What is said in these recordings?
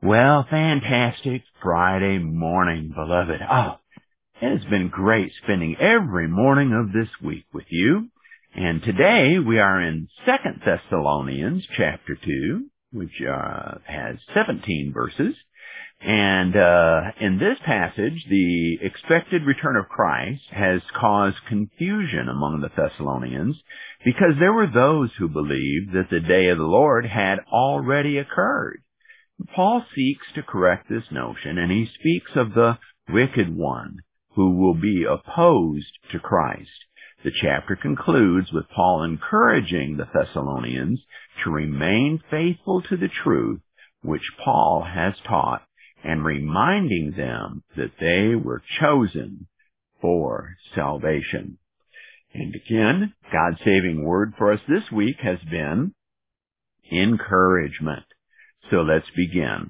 Well, fantastic Friday morning, beloved. Oh, it has been great spending every morning of this week with you. And today we are in 2 Thessalonians chapter 2, which has 17 verses. And in this passage, the expected return of Christ has caused confusion among the Thessalonians because there were those who believed that the day of the Lord had already occurred. Paul seeks to correct this notion, and he speaks of the wicked one who will be opposed to Christ. The chapter concludes with Paul encouraging the Thessalonians to remain faithful to the truth which Paul has taught, and reminding them that they were chosen for salvation. And again, God's saving word for us this week has been encouragement. So let's begin.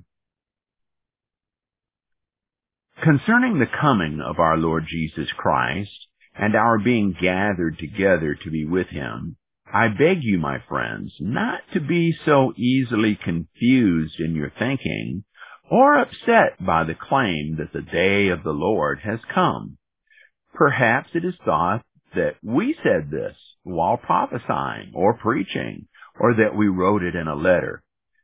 Concerning the coming of our Lord Jesus Christ and our being gathered together to be with him, I beg you, my friends, not to be so easily confused in your thinking or upset by the claim that the day of the Lord has come. Perhaps it is thought that we said this while prophesying or preaching, or that we wrote it in a letter.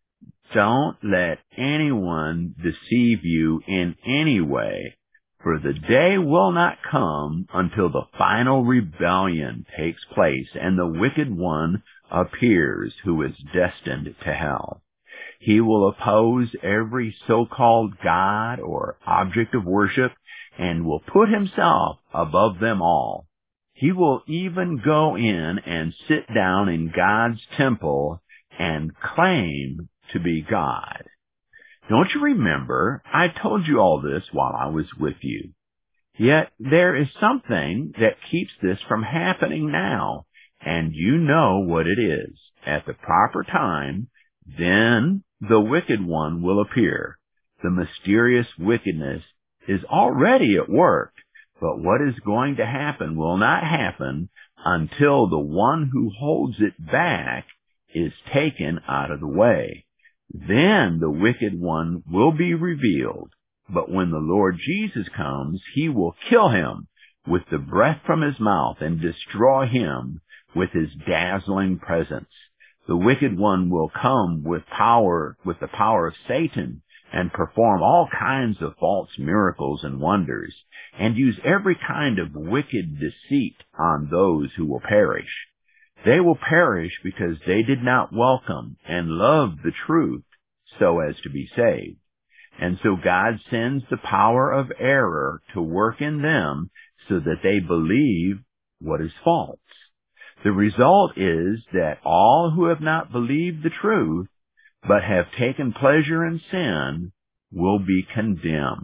Don't let anyone deceive you in any way, for the day will not come until the final rebellion takes place and the wicked one appears who is destined to hell. He will oppose every so-called God or object of worship and will put himself above them all. He will even go in and sit down in God's temple and claim to be God. Don't you remember? I told you all this while I was with you. Yet there is something that keeps this from happening now, and you know what it is. At the proper time, then the wicked one will appear. The mysterious wickedness is already at work, but what is going to happen will not happen until the one who holds it back is taken out of the way. Then the wicked one will be revealed. But when the Lord Jesus comes, he will kill him with the breath from his mouth and destroy him with his dazzling presence. The wicked one will come with the power of Satan, and perform all kinds of false miracles and wonders, and use every kind of wicked deceit on those who will perish. They will perish because they did not welcome and love the truth so as to be saved. And so God sends the power of error to work in them so that they believe what is false. The result is that all who have not believed the truth but have taken pleasure in sin will be condemned.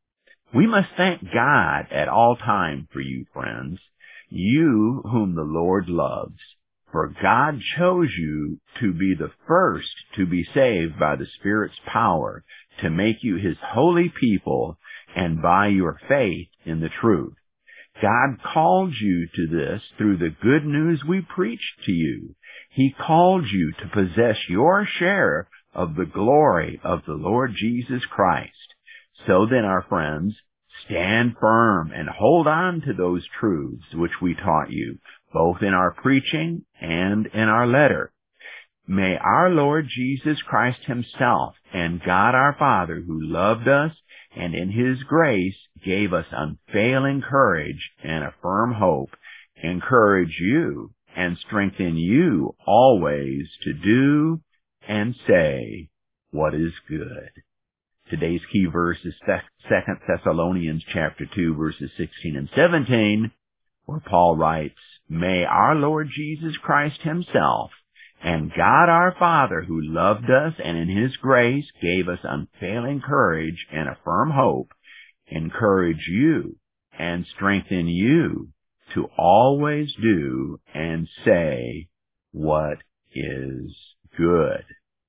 We must thank God at all times for you, friends, you whom the Lord loves. For God chose you to be the first to be saved by the Spirit's power, to make you his holy people, and by your faith in the truth. God called you to this through the good news we preached to you. He called you to possess your share of the glory of the Lord Jesus Christ. So then, our friends, stand firm and hold on to those truths which we taught you, both in our preaching and in our letter. May our Lord Jesus Christ himself and God our Father, who loved us and in his grace gave us unfailing courage and a firm hope, encourage you and strengthen you always to do and say what is good. Today's key verse is 2 Thessalonians chapter 2, verses 16 and 17, where Paul writes, May our Lord Jesus Christ himself and God our Father, who loved us and in his grace gave us unfailing courage and a firm hope, encourage you and strengthen you to always do and say what is good.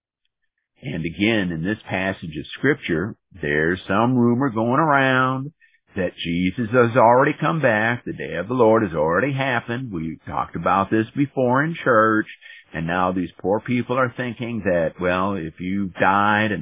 And again, in this passage of Scripture, there's some rumor going around that Jesus has already come back. The day of the Lord has already happened. We talked about this before in church. And now these poor people are thinking that, well, if you died and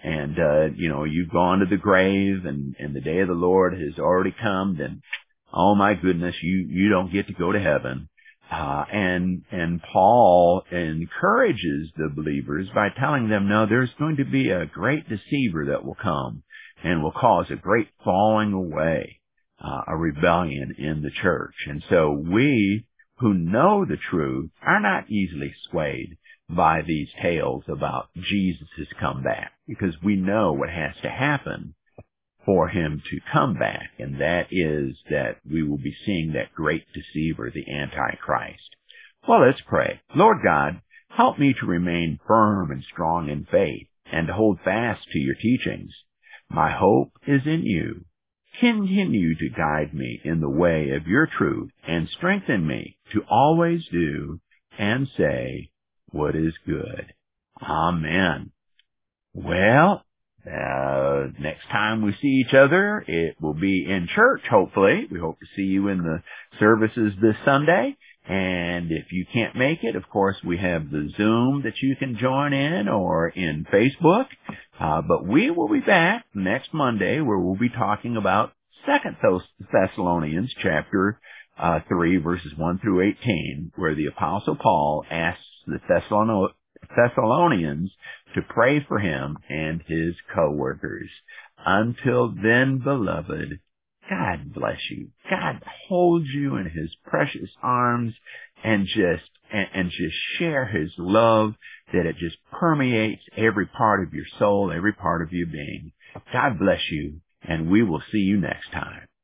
and you've gone to the grave and the day of the Lord has already come, then, oh my goodness, you don't get to go to heaven. And Paul encourages the believers by telling them, no, there's going to be a great deceiver that will come and will cause a great falling away, a rebellion in the church. And so we who know the truth are not easily swayed by these tales about Jesus' comeback, because we know what has to happen for him to come back, and that is that we will be seeing that great deceiver, the Antichrist. Well, let's pray. Lord God, help me to remain firm and strong in faith and to hold fast to your teachings. My hope is in you. Continue to guide me in the way of your truth and strengthen me to always do and say what is good. Amen. Well, next time we see each other, it will be in church, hopefully. We hope to see you in the services this Sunday. And if you can't make it, of course, we have the Zoom that you can join in or in Facebook. But we will be back next Monday where we'll be talking about 2 Thessalonians chapter 3, verses 1 through 18, where the Apostle Paul asks the Thessalonians to pray for him and his co-workers. Until then, beloved, God bless you. God holds you in his precious arms and just share his love, that it just permeates every part of your soul, every part of your being. God bless you, and we will see you next time.